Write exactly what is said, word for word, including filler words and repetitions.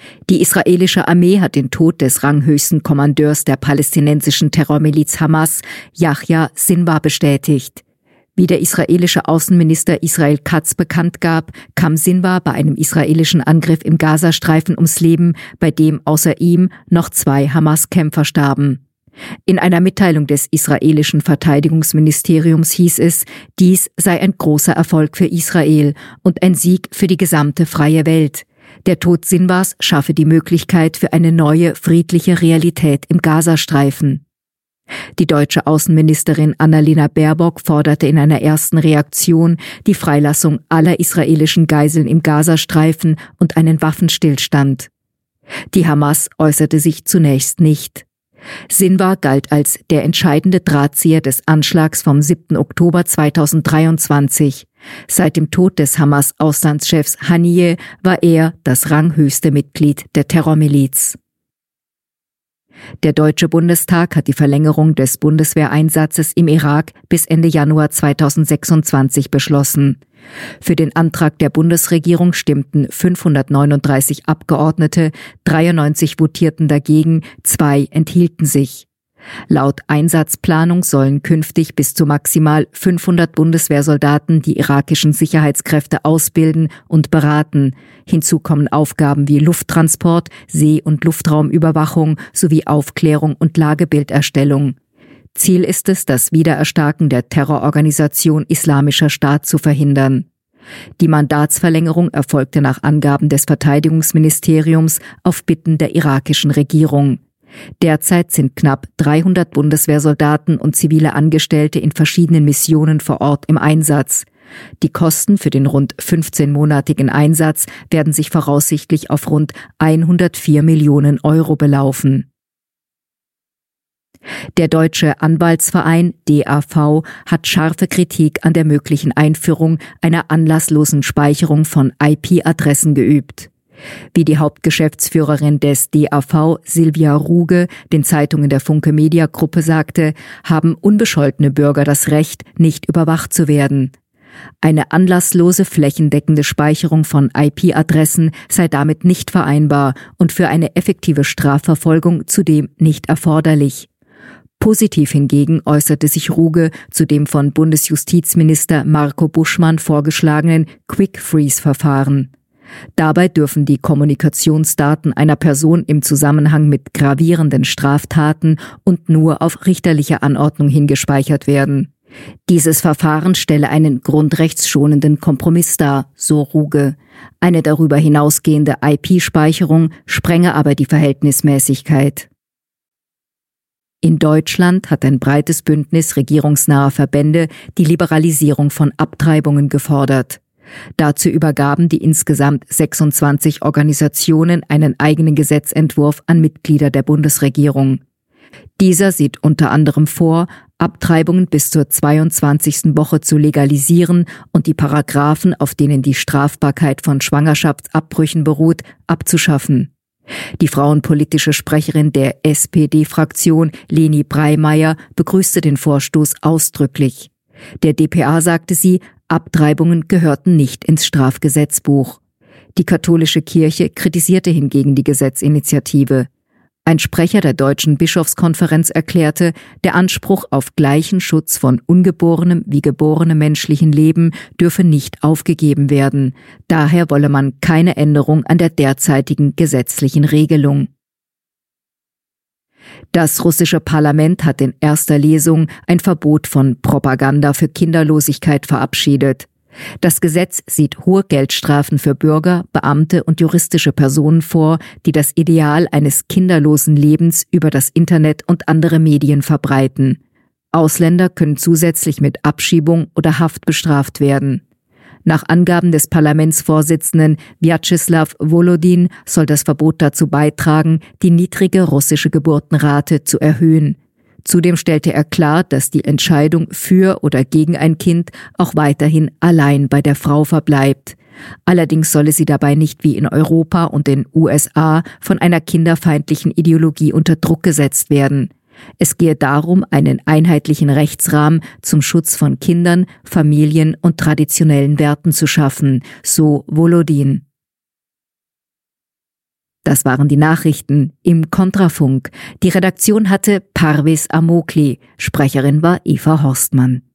Die israelische Armee hat den Tod des ranghöchsten Kommandeurs der palästinensischen Terrormiliz Hamas, Yahya Sinwar, bestätigt. Wie der israelische Außenminister Israel Katz bekannt gab, kam Sinwar bei einem israelischen Angriff im Gazastreifen ums Leben, bei dem außer ihm noch zwei Hamas-Kämpfer starben. In einer Mitteilung des israelischen Verteidigungsministeriums hieß es, dies sei ein großer Erfolg für Israel und ein Sieg für die gesamte freie Welt. Der Tod Sinwars schaffe die Möglichkeit für eine neue, friedliche Realität im Gazastreifen. Die deutsche Außenministerin Annalena Baerbock forderte in einer ersten Reaktion die Freilassung aller israelischen Geiseln im Gazastreifen und einen Waffenstillstand. Die Hamas äußerte sich zunächst nicht. Sinwar galt als der entscheidende Drahtzieher des Anschlags vom siebten Oktober zweitausenddreiundzwanzig. Seit dem Tod des Hamas-Auslandschefs Haniyeh war er das ranghöchste Mitglied der Terrormiliz. Der Deutsche Bundestag hat die Verlängerung des Bundeswehreinsatzes im Irak bis Ende Januar zweitausendsechsundzwanzig beschlossen. Für den Antrag der Bundesregierung stimmten fünfhundertneununddreißig Abgeordnete, dreiundneunzig votierten dagegen, zwei enthielten sich. Laut Einsatzplanung sollen künftig bis zu maximal fünfhundert Bundeswehrsoldaten die irakischen Sicherheitskräfte ausbilden und beraten. Hinzu kommen Aufgaben wie Lufttransport, See- und Luftraumüberwachung sowie Aufklärung und Lagebilderstellung. Ziel ist es, das Wiedererstarken der Terrororganisation Islamischer Staat zu verhindern. Die Mandatsverlängerung erfolgte nach Angaben des Verteidigungsministeriums auf Bitten der irakischen Regierung. Derzeit sind knapp dreihundert Bundeswehrsoldaten und zivile Angestellte in verschiedenen Missionen vor Ort im Einsatz. Die Kosten für den rund fünfzehnmonatigen Einsatz werden sich voraussichtlich auf rund hundertvier Millionen Euro belaufen. Der Deutsche Anwaltsverein D A V hat scharfe Kritik an der möglichen Einführung einer anlasslosen Speicherung von I P-Adressen geübt. Wie die Hauptgeschäftsführerin des D A V, Silvia Ruge, den Zeitungen der Funke Media Gruppe sagte, haben unbescholtene Bürger das Recht, nicht überwacht zu werden. Eine anlasslose flächendeckende Speicherung von I P-Adressen sei damit nicht vereinbar und für eine effektive Strafverfolgung zudem nicht erforderlich. Positiv hingegen äußerte sich Ruge zu dem von Bundesjustizminister Marco Buschmann vorgeschlagenen Quick-Freeze-Verfahren. Dabei dürfen die Kommunikationsdaten einer Person im Zusammenhang mit gravierenden Straftaten und nur auf richterliche Anordnung hingespeichert werden. Dieses Verfahren stelle einen grundrechtsschonenden Kompromiss dar, so Ruge. Eine darüber hinausgehende I P-Speicherung sprenge aber die Verhältnismäßigkeit. In Deutschland hat ein breites Bündnis regierungsnaher Verbände die Liberalisierung von Abtreibungen gefordert. Dazu übergaben die insgesamt sechsundzwanzig Organisationen einen eigenen Gesetzentwurf an Mitglieder der Bundesregierung. Dieser sieht unter anderem vor, Abtreibungen bis zur zweiundzwanzigsten Woche zu legalisieren und die Paragraphen, auf denen die Strafbarkeit von Schwangerschaftsabbrüchen beruht, abzuschaffen. Die frauenpolitische Sprecherin der S P D-Fraktion, Leni Breimeyer, begrüßte den Vorstoß ausdrücklich. Der d p a sagte sie, Abtreibungen gehörten nicht ins Strafgesetzbuch. Die katholische Kirche kritisierte hingegen die Gesetzinitiative. Ein Sprecher der Deutschen Bischofskonferenz erklärte, der Anspruch auf gleichen Schutz von ungeborenem wie geborenem menschlichen Leben dürfe nicht aufgegeben werden. Daher wolle man keine Änderung an der derzeitigen gesetzlichen Regelung. Das russische Parlament hat in erster Lesung ein Verbot von Propaganda für Kinderlosigkeit verabschiedet. Das Gesetz sieht hohe Geldstrafen für Bürger, Beamte und juristische Personen vor, die das Ideal eines kinderlosen Lebens über das Internet und andere Medien verbreiten. Ausländer können zusätzlich mit Abschiebung oder Haft bestraft werden. Nach Angaben des Parlamentsvorsitzenden Wjatscheslaw Volodin soll das Verbot dazu beitragen, die niedrige russische Geburtenrate zu erhöhen. Zudem stellte er klar, dass die Entscheidung für oder gegen ein Kind auch weiterhin allein bei der Frau verbleibt. Allerdings solle sie dabei nicht wie in Europa und den U S A von einer kinderfeindlichen Ideologie unter Druck gesetzt werden. Es gehe darum, einen einheitlichen Rechtsrahmen zum Schutz von Kindern, Familien und traditionellen Werten zu schaffen, so Volodin. Das waren die Nachrichten im Kontrafunk. Die Redaktion hatte Parviz Amokli. Sprecherin war Eva Horstmann.